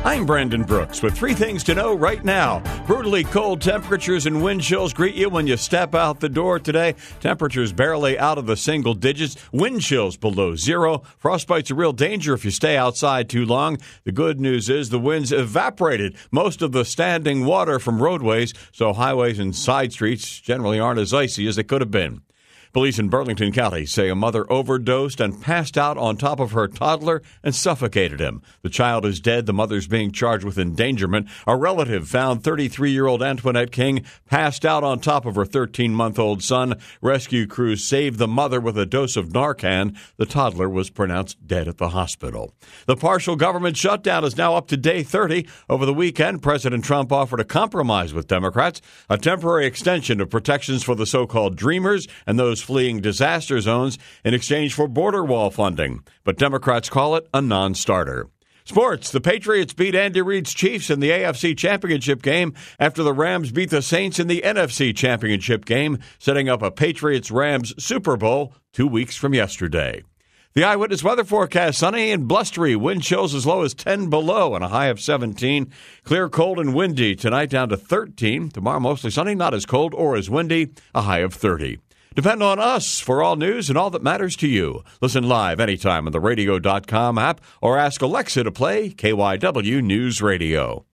I'm Brandon Brooks with 3 things to know right now. Brutally cold temperatures and wind chills greet you when you step out the door today. Temperatures barely out of the single digits. Wind chills below 0. Frostbite's a real danger if you stay outside too long. The good news is the winds evaporated most of the standing water from roadways, so highways and side streets generally aren't as icy as they could have been. Police in Burlington County say a mother overdosed and passed out on top of her toddler and suffocated him. The child is dead. The mother's being charged with endangerment. A relative found 33-year-old Antoinette King passed out on top of her 13-month-old son. Rescue crews saved the mother with a dose of Narcan. The toddler was pronounced dead at the hospital. The partial government shutdown is now up to day 30. Over the weekend, President Trump offered a compromise with Democrats, a temporary extension of protections for the so-called Dreamers and those fleeing disaster zones in exchange for border wall funding. But Democrats call it a non-starter. Sports. The Patriots beat Andy Reid's Chiefs in the AFC Championship game after the Rams beat the Saints in the NFC Championship game, setting up a Patriots-Rams Super Bowl 2 weeks from yesterday. The Eyewitness weather forecast: sunny and blustery, wind chills as low as 10 below and a high of 17. Clear, cold, and windy tonight, down to 13. Tomorrow mostly sunny, not as cold or as windy, a high of 30. Depend on us for all news and all that matters to you. Listen live anytime on the radio.com app or ask Alexa to play KYW News Radio.